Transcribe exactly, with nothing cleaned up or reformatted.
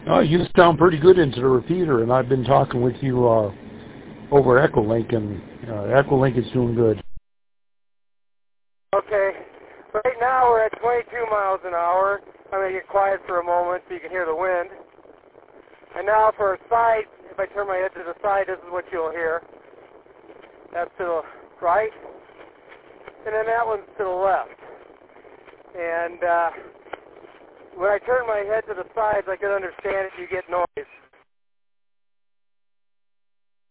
Oh, you sound pretty good into the repeater, and I've been talking with you uh, over Echolink, and uh, Echolink is doing good. Okay. Right now we're at twenty-two miles an hour. I'm going to get quiet for a moment so you can hear the wind. And now for a side, if I turn my head to the side, this is what you'll hear. That's to the right. And then that one's to the left. And uh, when I turn my head to the sides, I can understand if you get noise.